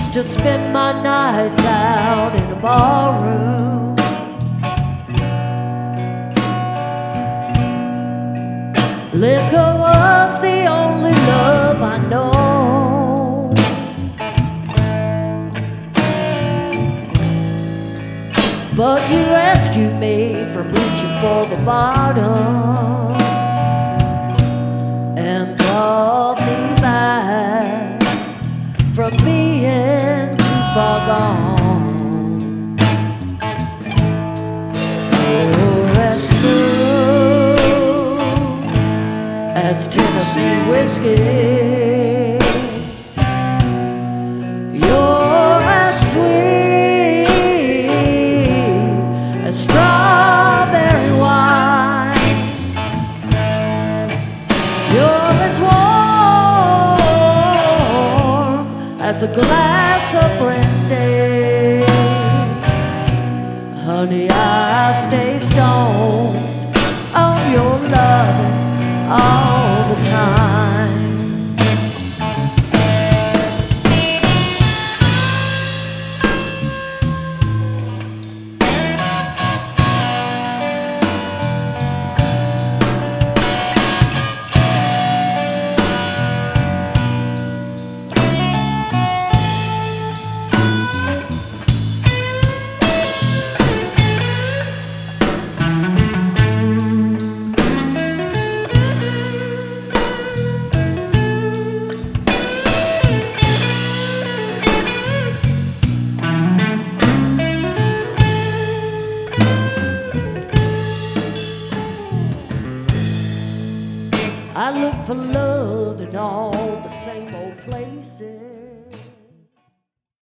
used to spend my nights out in a barroom. Liquor was the only love I know. But you rescued me from reaching for the bottom and brought me back from being too far gone. Oh, as smooth as Tennessee whiskey, you're as sweet as strawberry wine. You're as warm as a glass of brandy. Honey, I stay stoned on your loving all the time. I look for love in all the same old places.